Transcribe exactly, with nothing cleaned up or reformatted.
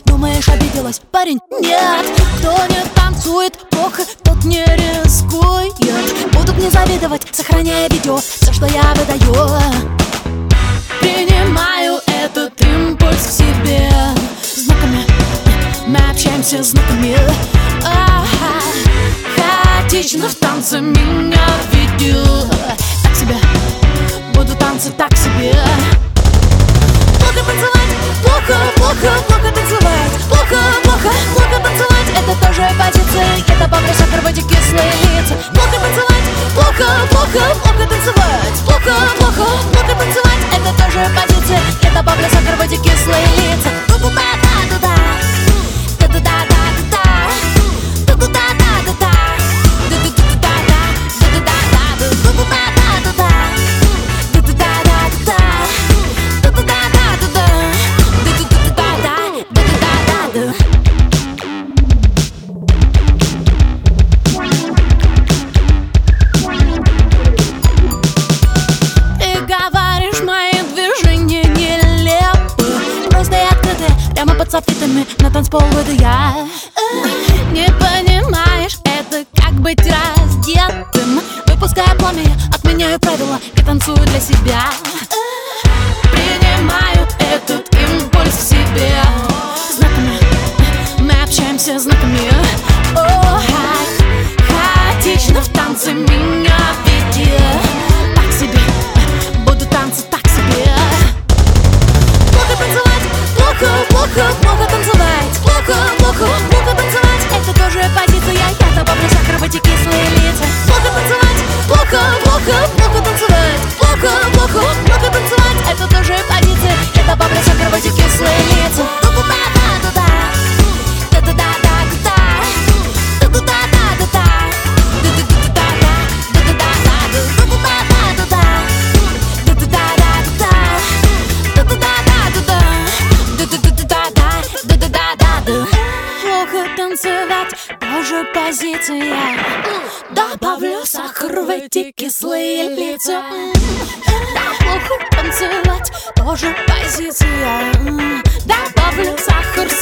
Думаешь, обиделась? Парень, нет. Кто не танцует плохо, тот не рискует. Будут не завидовать, сохраняя видео все, что я выдаю. Принимаю этот импульс к себе. Знаками мы общаемся знаками. А-ха. Хаотично в танце меня ведет. Так себе, буду танцы так себе. Плохо танцевать, плохо, плохо, плохо танцевать. Плохо, плохо, плохо танцевать. Это тоже позиция, это бабля, сахар, воде, кислые лица. Плохо танцевать, плохо, плохо, плохо танцевать. Плохо, плохо, плохо танцевать. Это тоже позиция, это бабля, сахар, воде, кислые лица. Ту-ту-да-да-да-да, ту-ту-да-да-да-да, ту-ту-да-да-да-да, ту-ту-да-да-да, ту-ту-да-да-да, ту-ту-да-да-да-да, ту-ту-да-да-да-да. Ты говоришь, мои движения нелепы, просто и открыты, прямо под софитами на танцпол выйду я. Не понимаешь, это как быть раздетым. Выпуская пламя, отменяю правила и танцую для себя. Принимаю этот импульс в себе. Знаками мы общаемся знаками. О, хаотично в танце меня ведет. Так себе, буду танцы так себе. Плохо танцевать, плохо, плохо, плохо танцевать. Плохо, плохо, плохо танцевать. Это тоже позиция, я добавлю сахар, воде, кислые лица. Плохо танцевать, плохо, плохо, плохо танцевать. Плохо, плохо, плохо танцевать. Это тоже позиция, я добавлю сахар, воде, кислые лица. Ту-ту-да-да-да-да, ту-ту-да-да-да-да, ту-ту-да-да-да-да, ту-ту-да-да-да, ту-ту-да-да-да-да, ту-ту-да-да-да, ту-ту-да-да-да-да, ту-ту-да-да-да-да. Плохо танцевать, тоже позиция. Добавлю сахар в эти кислые лица. Да, плохо танцевать, тоже позиция. Добавлю сахар.